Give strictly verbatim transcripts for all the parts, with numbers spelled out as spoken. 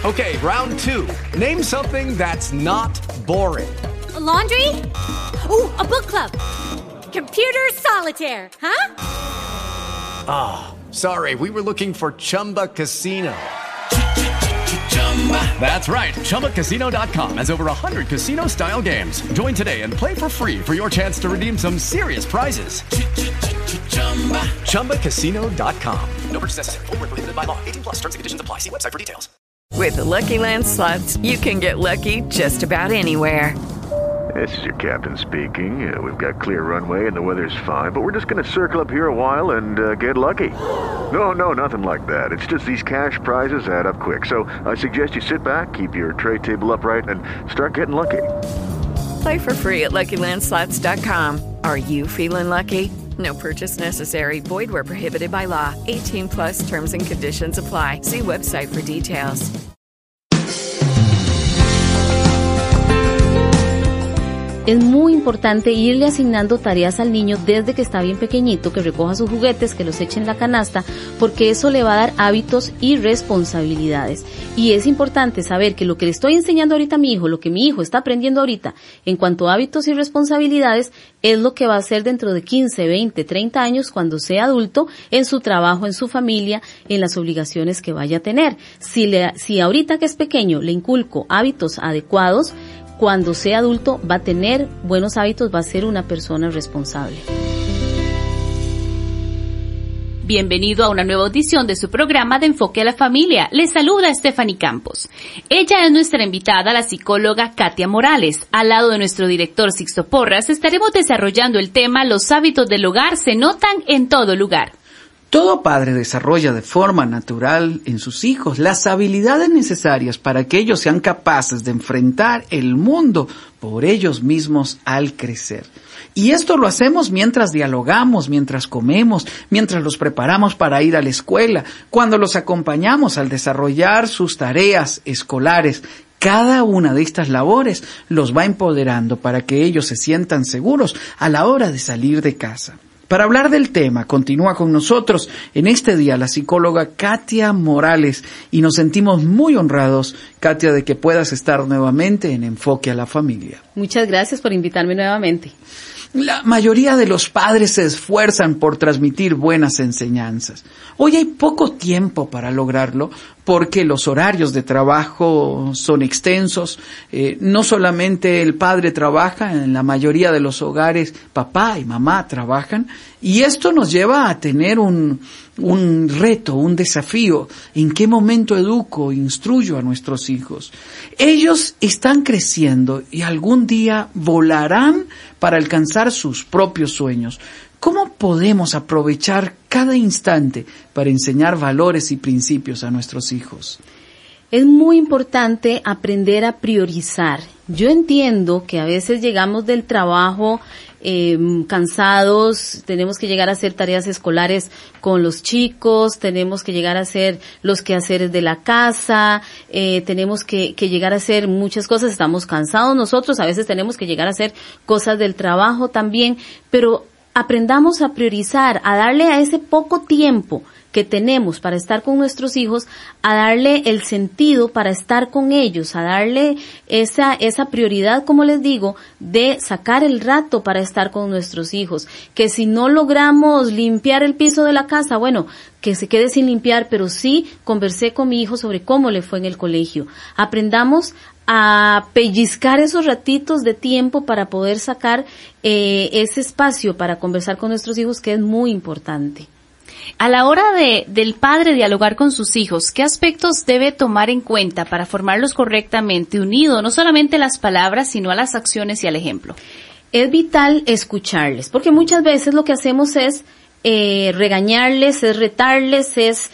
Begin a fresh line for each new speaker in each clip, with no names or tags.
Okay, round two. Name something that's not boring.
A laundry? Ooh, a book club. Computer solitaire, huh?
Ah, oh, sorry, we were looking for Chumba Casino. That's right, Chumba Casino dot com has over one hundred casino-style games. Join today and play for free for your chance to redeem some serious prizes. Chumba Casino dot com. No purchase necessary. Void where prohibited by law. eighteen plus terms and conditions apply. See website for details.
With the Lucky Land Slots, you can get lucky just about anywhere.
This is your captain speaking. Uh, we've got clear runway and the weather's fine, but we're just going to circle up here a while and uh, get lucky. No, no, nothing like that. It's just these cash prizes add up quick. So I suggest you sit back, keep your tray table upright, and start getting lucky.
Play for free at Lucky Land Slots dot com. Are you feeling lucky? No purchase necessary. Void where prohibited by law. eighteen plus terms and conditions apply. See website for details.
Es muy importante irle asignando tareas al niño desde que está bien pequeñito, que recoja sus juguetes, que los eche en la canasta, porque eso le va a dar hábitos y responsabilidades. Y es importante saber que lo que le estoy enseñando ahorita a mi hijo, lo que mi hijo está aprendiendo ahorita en cuanto a hábitos y responsabilidades, es lo que va a hacer dentro de quince, veinte, treinta años cuando sea adulto, en su trabajo, en su familia, en las obligaciones que vaya a tener. Si, le, si ahorita que es pequeño le inculco hábitos adecuados, cuando sea adulto va a tener buenos hábitos, va a ser una persona responsable.
Bienvenido a una nueva audición de su programa de Enfoque a la Familia. Les saluda Stephanie Campos. Ella es nuestra invitada, la psicóloga Katia Morales. Al lado de nuestro director Sixto Porras, estaremos desarrollando el tema Los hábitos del hogar se notan en todo lugar.
Todo padre desarrolla de forma natural en sus hijos las habilidades necesarias para que ellos sean capaces de enfrentar el mundo por ellos mismos al crecer. Y esto lo hacemos mientras dialogamos, mientras comemos, mientras los preparamos para ir a la escuela, cuando los acompañamos al desarrollar sus tareas escolares. Cada una de estas labores los va empoderando para que ellos se sientan seguros a la hora de salir de casa. Para hablar del tema, continúa con nosotros en este día la psicóloga Katia Morales y nos sentimos muy honrados, Katia, de que puedas estar nuevamente en Enfoque a la Familia.
Muchas gracias por invitarme nuevamente.
La mayoría de los padres se esfuerzan por transmitir buenas enseñanzas. Hoy hay poco tiempo para lograrlo porque los horarios de trabajo son extensos. Eh, no solamente el padre trabaja, en la mayoría de los hogares papá y mamá trabajan. Y esto nos lleva a tener un, un reto, un desafío. ¿En qué momento educo, instruyo a nuestros hijos? Ellos están creciendo y algún día volarán para alcanzar sus propios sueños. ¿Cómo podemos aprovechar cada instante para enseñar valores y principios a nuestros hijos?
Es muy importante aprender a priorizar. Yo entiendo que a veces llegamos del trabajo eh, cansados, tenemos que llegar a hacer tareas escolares con los chicos, tenemos que llegar a hacer los quehaceres de la casa, eh, tenemos que, que llegar a hacer muchas cosas, estamos cansados nosotros, a veces tenemos que llegar a hacer cosas del trabajo también, pero aprendamos a priorizar, a darle a ese poco tiempo que tenemos para estar con nuestros hijos, a darle el sentido para estar con ellos, a darle esa esa prioridad, como les digo, de sacar el rato para estar con nuestros hijos. Que si no logramos limpiar el piso de la casa, bueno, que se quede sin limpiar, pero sí conversé con mi hijo sobre cómo le fue en el colegio. Aprendamos a pellizcar esos ratitos de tiempo para poder sacar eh, ese espacio para conversar con nuestros hijos, que es muy importante.
A la hora de del padre dialogar con sus hijos, ¿qué aspectos debe tomar en cuenta para formarlos correctamente, unido no solamente a las palabras, sino a las acciones y al ejemplo?
Es vital escucharles, porque muchas veces lo que hacemos es eh, regañarles, es retarles, es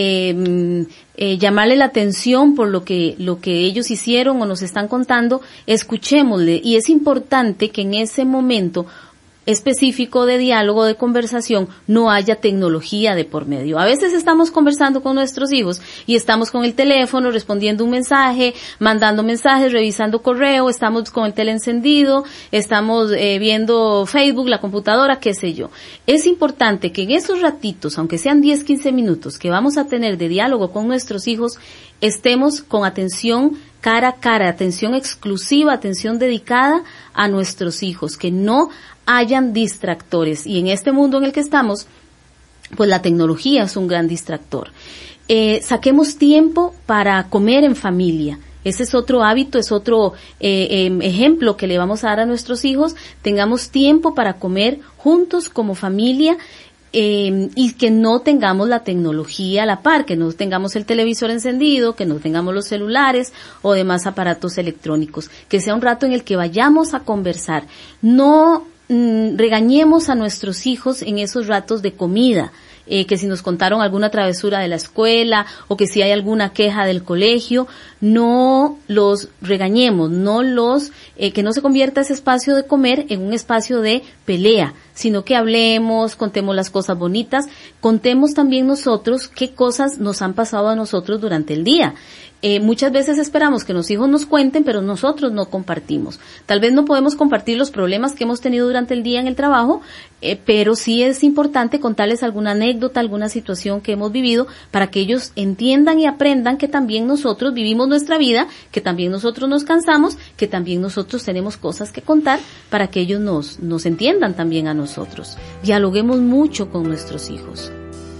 eh, eh, llamarle la atención por lo que lo que ellos hicieron o nos están contando. Escuchémosle, y es importante que en ese momento específico de diálogo, de conversación, no haya tecnología de por medio. A veces estamos conversando con nuestros hijos y estamos con el teléfono respondiendo un mensaje, mandando mensajes, revisando correo, estamos con el tele encendido, estamos eh, viendo Facebook, la computadora, qué sé yo. Es importante que en esos ratitos, aunque sean diez, quince minutos, que vamos a tener de diálogo con nuestros hijos, estemos con atención cara a cara, atención exclusiva, atención dedicada a nuestros hijos, que no hayan distractores. Y en este mundo en el que estamos, pues la tecnología es un gran distractor. Eh, saquemos tiempo para comer en familia. Ese es otro hábito, es otro eh, eh, ejemplo que le vamos a dar a nuestros hijos. Tengamos tiempo para comer juntos como familia eh, y que no tengamos la tecnología a la par, que no tengamos el televisor encendido, que no tengamos los celulares o demás aparatos electrónicos. Que sea un rato en el que vayamos a conversar. No mm, regañemos a nuestros hijos en esos ratos de comida. Eh, que si nos contaron alguna travesura de la escuela o que si hay alguna queja del colegio, no los regañemos, no los, eh, que no se convierta ese espacio de comer en un espacio de pelea, sino que hablemos, contemos las cosas bonitas, contemos también nosotros qué cosas nos han pasado a nosotros durante el día. Eh, muchas veces esperamos que los hijos nos cuenten, pero nosotros no compartimos. Tal vez no podemos compartir los problemas que hemos tenido durante el día en el trabajo, eh, pero sí es importante contarles alguna anécdota, alguna situación que hemos vivido para que ellos entiendan y aprendan que también nosotros vivimos nuestra vida, que también nosotros nos cansamos, que también nosotros tenemos cosas que contar para que ellos nos, nos entiendan también a nosotros. Dialoguemos mucho con nuestros hijos.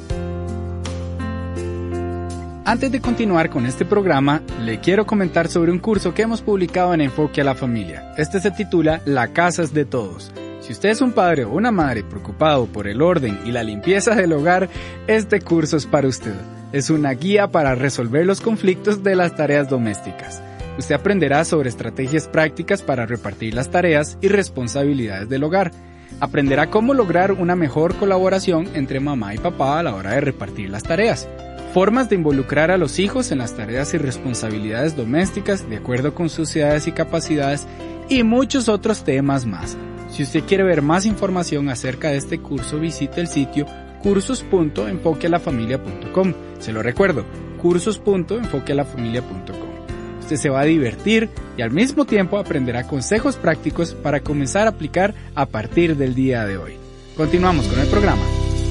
Antes de continuar con este programa, le quiero comentar sobre un curso que hemos publicado en Enfoque a la Familia. Este se titula La casa es de todos. Si usted es un padre o una madre preocupado por el orden y la limpieza del hogar, este curso es para usted. Es una guía para resolver los conflictos de las tareas domésticas. Usted aprenderá sobre estrategias prácticas para repartir las tareas y responsabilidades del hogar. Aprenderá cómo lograr una mejor colaboración entre mamá y papá a la hora de repartir las tareas. Formas de involucrar a los hijos en las tareas y responsabilidades domésticas de acuerdo con sus edades y capacidades y muchos otros temas más. Si usted quiere ver más información acerca de este curso, visite el sitio cursos punto enfoque a la familia punto com. Se lo recuerdo, cursos punto enfoque a la familia punto com. Usted se va a divertir y al mismo tiempo aprenderá consejos prácticos para comenzar a aplicar a partir del día de hoy. Continuamos con el programa.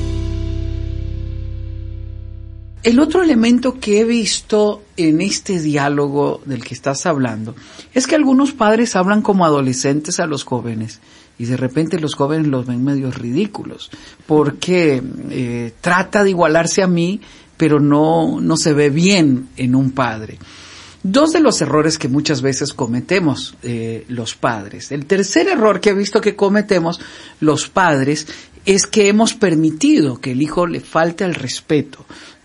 El otro elemento que he visto en este diálogo del que estás hablando es que algunos padres hablan como adolescentes a los jóvenes y de repente los jóvenes los ven medio ridículos porque eh, trata de igualarse a mí, pero no, no se ve bien en un padre. Dos de los errores que muchas veces cometemos eh, los padres. El tercer error que he visto que cometemos los padres es que hemos permitido que el hijo le falte al respeto.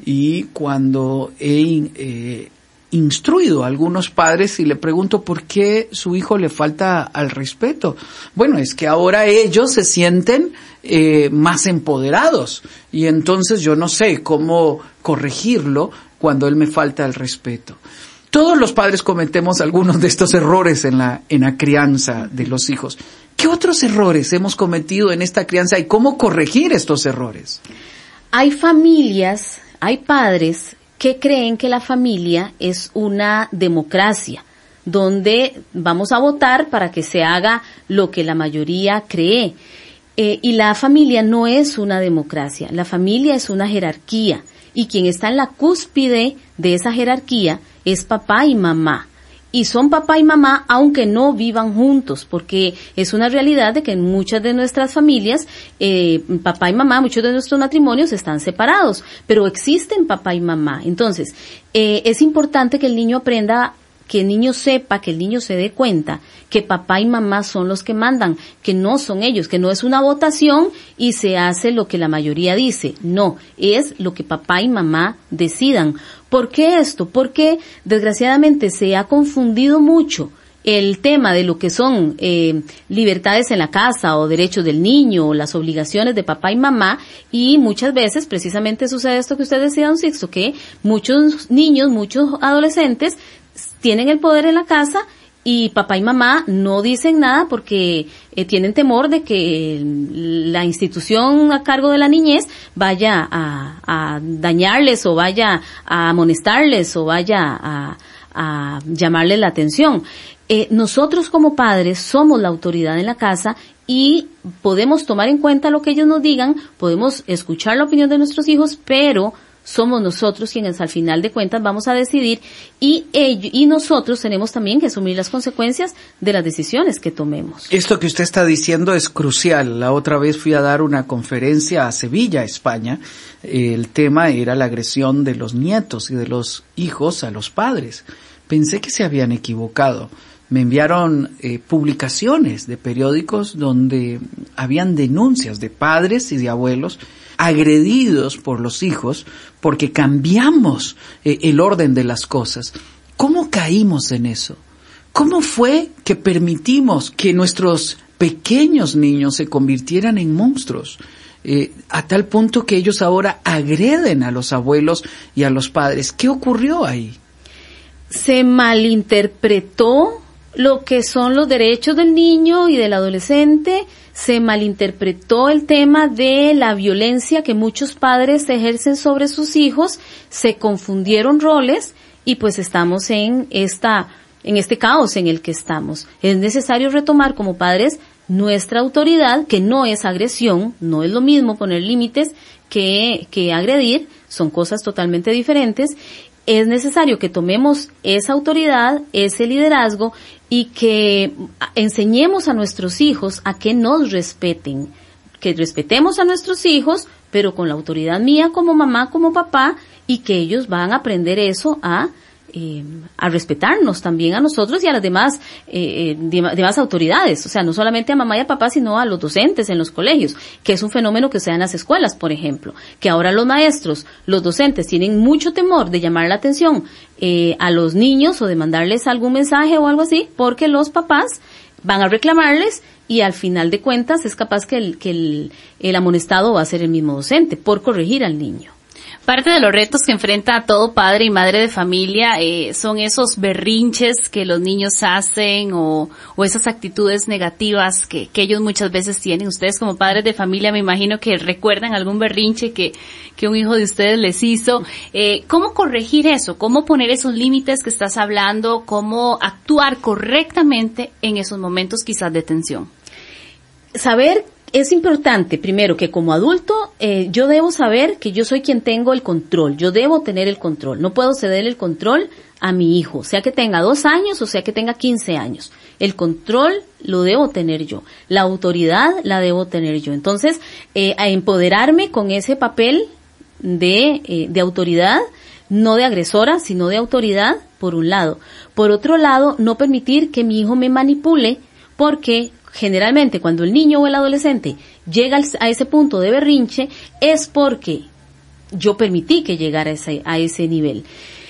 Y cuando he eh, instruido a algunos padres y le pregunto por qué su hijo le falta al respeto, bueno, es que ahora ellos se sienten eh, más empoderados y entonces yo no sé cómo corregirlo cuando él me falta al respeto. Todos los padres cometemos algunos de estos errores en la, en la crianza de los hijos. ¿Qué otros errores hemos cometido en esta crianza y cómo corregir estos errores?
Hay familias, hay padres que creen que la familia es una democracia, donde vamos a votar para que se haga lo que la mayoría cree. Eh, y la familia no es una democracia, la familia es una jerarquía. Y quien está en la cúspide de esa jerarquía es papá y mamá. Y son papá y mamá aunque no vivan juntos, porque es una realidad de que en muchas de nuestras familias, eh, papá y mamá, muchos de nuestros matrimonios están separados, pero existen papá y mamá. Entonces, eh, es importante que el niño aprenda, que el niño sepa, que el niño se dé cuenta que papá y mamá son los que mandan, que no son ellos, que no es una votación y se hace lo que la mayoría dice. No, es lo que papá y mamá decidan. ¿Por qué esto? Porque desgraciadamente se ha confundido mucho el tema de lo que son eh, libertades en la casa o derechos del niño o las obligaciones de papá y mamá, y muchas veces precisamente sucede esto que usted decía, don Sixto, que muchos niños, muchos adolescentes tienen el poder en la casa y papá y mamá no dicen nada porque eh, tienen temor de que la institución a cargo de la niñez vaya a, a dañarles o vaya a amonestarles o vaya a, a llamarles la atención. Eh, nosotros como padres somos la autoridad en la casa y podemos tomar en cuenta lo que ellos nos digan, podemos escuchar la opinión de nuestros hijos, pero somos nosotros quienes al final de cuentas vamos a decidir y ello, y nosotros tenemos también que asumir las consecuencias de las decisiones que tomemos.
Esto que usted está diciendo es crucial. La otra vez fui a dar una conferencia a Sevilla, España. El tema era la agresión de los nietos y de los hijos a los padres. Pensé que se habían equivocado. Me enviaron eh, publicaciones de periódicos donde habían denuncias de padres y de abuelos agredidos por los hijos porque cambiamos eh, el orden de las cosas. ¿Cómo caímos en eso? ¿Cómo fue que permitimos que nuestros pequeños niños se convirtieran en monstruos? Eh, a tal punto que ellos ahora agreden a los abuelos y a los padres. ¿Qué ocurrió ahí?
Se malinterpretó lo que son los derechos del niño y del adolescente, se malinterpretó el tema de la violencia que muchos padres ejercen sobre sus hijos, se confundieron roles y pues estamos en esta, en este caos en el que estamos. Es necesario retomar como padres nuestra autoridad, que no es agresión, no es lo mismo poner límites que, que agredir, son cosas totalmente diferentes. Es necesario que tomemos esa autoridad, ese liderazgo y que enseñemos a nuestros hijos a que nos respeten, que respetemos a nuestros hijos, pero con la autoridad mía como mamá, como papá, y que ellos van a aprender eso a eh, a respetarnos también a nosotros y a las demás eh, demás autoridades, o sea, no solamente a mamá y a papá, sino a los docentes en los colegios, que es un fenómeno que se da en las escuelas, por ejemplo, que ahora los maestros, los docentes tienen mucho temor de llamar la atención eh, a los niños o de mandarles algún mensaje o algo así, porque los papás van a reclamarles y al final de cuentas es capaz que el, que el, el amonestado va a ser el mismo docente por corregir al niño.
Parte de los retos que enfrenta todo padre y madre de familia eh, son esos berrinches que los niños hacen o, o esas actitudes negativas que, que ellos muchas veces tienen. Ustedes como padres de familia me imagino que recuerdan algún berrinche que, que un hijo de ustedes les hizo. Eh, ¿Cómo corregir eso? ¿Cómo poner esos límites que estás hablando? ¿Cómo actuar correctamente en esos momentos quizás de tensión?
Saber Es importante, primero, que como adulto eh, yo debo saber que yo soy quien tengo el control, yo debo tener el control, no puedo ceder el control a mi hijo, sea que tenga dos años o sea que tenga quince años. El control lo debo tener yo, la autoridad la debo tener yo. Entonces, eh, a empoderarme con ese papel de, eh, de autoridad, no de agresora, sino de autoridad, por un lado. Por otro lado, no permitir que mi hijo me manipule, porque generalmente cuando el niño o el adolescente llega a ese punto de berrinche es porque yo permití que llegara a ese, a ese nivel.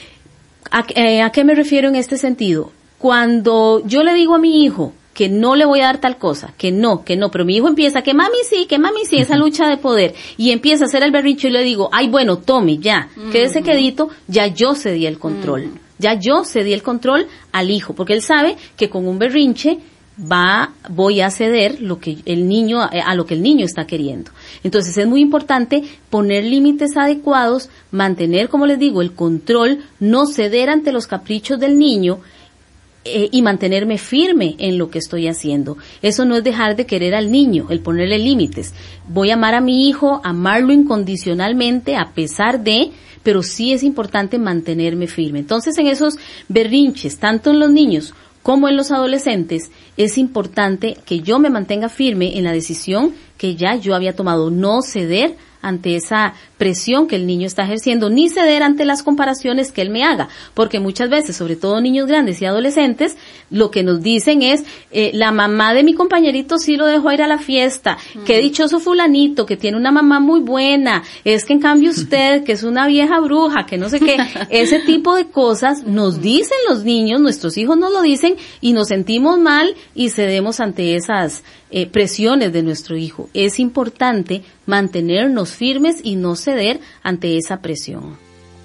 ¿A, eh, ¿A qué me refiero en este sentido? Cuando yo le digo a mi hijo que no le voy a dar tal cosa, que no, que no, pero mi hijo empieza, que mami sí, que mami sí, esa lucha de poder, y empieza a hacer el berrinche y le digo, ay bueno, tome, ya, uh-huh. quédese quedito, ya yo cedí el control, uh-huh. ya yo cedí el control al hijo, porque él sabe que con un berrinche va, voy a ceder lo que el niño, a lo que el niño está queriendo. Entonces es muy importante poner límites adecuados, mantener, como les digo, el control, no ceder ante los caprichos del niño, eh, y mantenerme firme en lo que estoy haciendo. Eso no es dejar de querer al niño, el ponerle límites. Voy a amar a mi hijo, amarlo incondicionalmente a pesar de, pero sí es importante mantenerme firme. Entonces en esos berrinches, tanto en los niños como en los adolescentes, es importante que yo me mantenga firme en la decisión que ya yo había tomado, no ceder ante esa presión que el niño está ejerciendo, ni ceder ante las comparaciones que él me haga, porque muchas veces, sobre todo niños grandes y adolescentes, lo que nos dicen es, eh, la mamá de mi compañerito sí lo dejó ir a la fiesta, mm. qué dichoso fulanito, que tiene una mamá muy buena, es que en cambio usted, que es una vieja bruja, que no sé qué, ese tipo de cosas nos dicen los niños, nuestros hijos nos lo dicen, y nos sentimos mal y cedemos ante esas eh, presiones de nuestro hijo. Es importante mantenernos firmes y no ceder ante esa presión.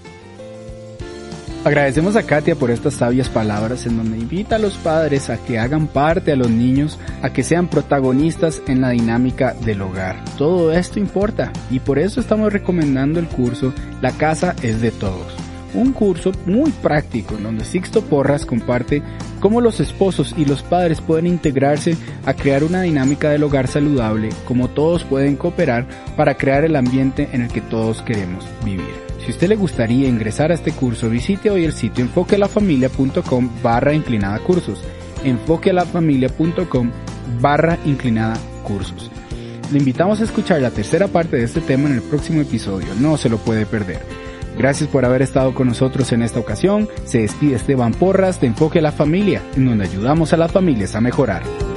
Agradecemos a Katia por estas sabias palabras en donde invita a los padres a que hagan parte a los niños, a que sean protagonistas en la dinámica del hogar. Todo esto importa y por eso estamos recomendando el curso La Casa es de Todos. Un curso muy práctico en donde Sixto Porras comparte cómo los esposos y los padres pueden integrarse a crear una dinámica del hogar saludable, cómo todos pueden cooperar para crear el ambiente en el que todos queremos vivir. Si usted le gustaría ingresar a este curso, visite hoy el sitio enfoquealafamilia.com barra inclinada cursos. enfoquealafamilia.com barra inclinada cursos. Le invitamos a escuchar la tercera parte de este tema en el próximo episodio, no se lo puede perder. Gracias por haber estado con nosotros en esta ocasión. Se despide Esteban Porras de Enfoque a la Familia, en donde ayudamos a las familias a mejorar.